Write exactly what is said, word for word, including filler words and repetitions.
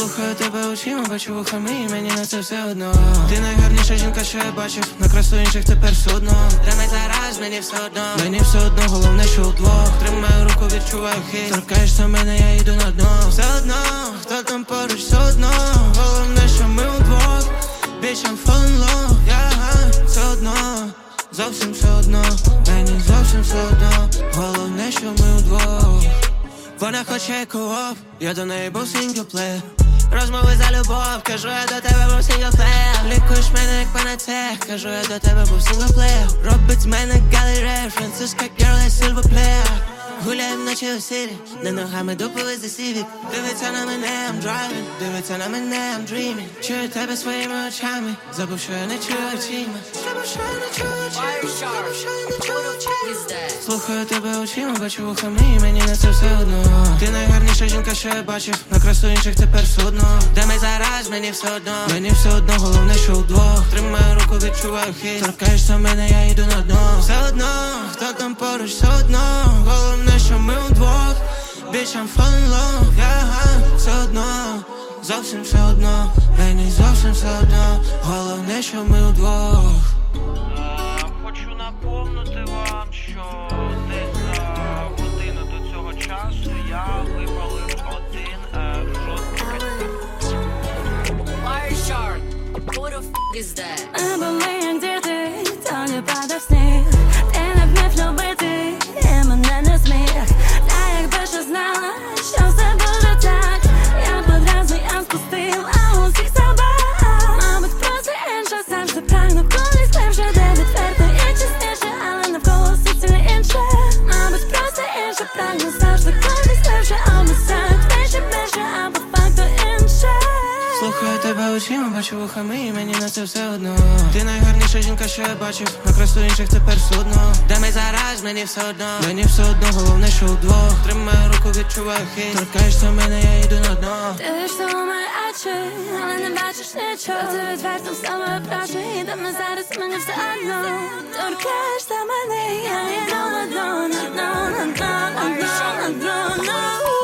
Слухаю тебе очима, бачу вухами, і мені на це все одно. Ти найгарніша жінка, що я бачив, на красу інших тепер судно. Та не зараз, мені все одно, мені все одно, головне, що удвох. Тримаю руку, відчуваю хист, торкаєшся мене, я йду на дно. Все одно, хто там поруч, все одно, головне, що ми удвох. Bitch, I'm fall in love, yeah, все одно, зовсім все одно, мені зовсім все одно, головне, що ми удвох. Вона хоче кооп, я до неї був синглплеєр. Розмови за любов, кажу, я до тебе був синглплеєр. Лікуєш мене як панацея, кажу, я до тебе був синглплеєр. Робить з мене галерея, французька girl, я сильверплеєр. Гуляєм ночі у сірі, не ногами дупили за сівік. Дивиться на мене, I'm driving, дивиться на мене, I'm dreaming. Чую тебе своїми очами, забув, що я не чую очима. Забув, що я не чую очима, забув, що я не чую очима. Слухаю тебе очима, бачу вухами, і мені на це все одно. Ти найгарніша жінка, що я бачив, на красу інших тепер судно. Де ми зараз, мені все одно, мені все одно, головне, що удвох. Тримаю руку, відчуваю хист, торкаєшся мене, я йду на дно. Все одно, хто там поруч, все одно, головне, що ми удвох. Bitch, I'm fall in love, yeah, все одно, зовсім все одно, мені зовсім все одно, головне, що ми удвох. Хочу напомнити вам, що десь за годину до цього часу я випалив один е, жорсткий кастет. Wireshark, who the f*** is that? Не були, де ти, то не падав сніг. Ти не вмів любити, і мене не зміг. Та якби ще знала, що все буде так, я б одразу я спустив, а усіх собак. Мабуть, просто інша, завжди прагну колись легше, де відверто і чесніше, але навколо суцільно інше. Мабуть, просто інше, прагну завжди колись легше, обіцяю вдвічі більше, а по факту інше. Слухаю тебе очима, бачу вухами, і мені на це все одно. Ти найгарніша жінка, що я бачив, на красу інших тепер судно. Де ми зараз, мені все одно, мені все одно, головне, що удвох. Тримаю руку, відчуваю хист, торкаєшся мене, я йду на дно. Дивишся у мої очі, але не бачиш нічого. Ти відверто з тобою прошу, і де ми зараз, мені все одно. Торкаєшся мене, я йду на дно, на дно, на дно, на дно, на дно, на дно.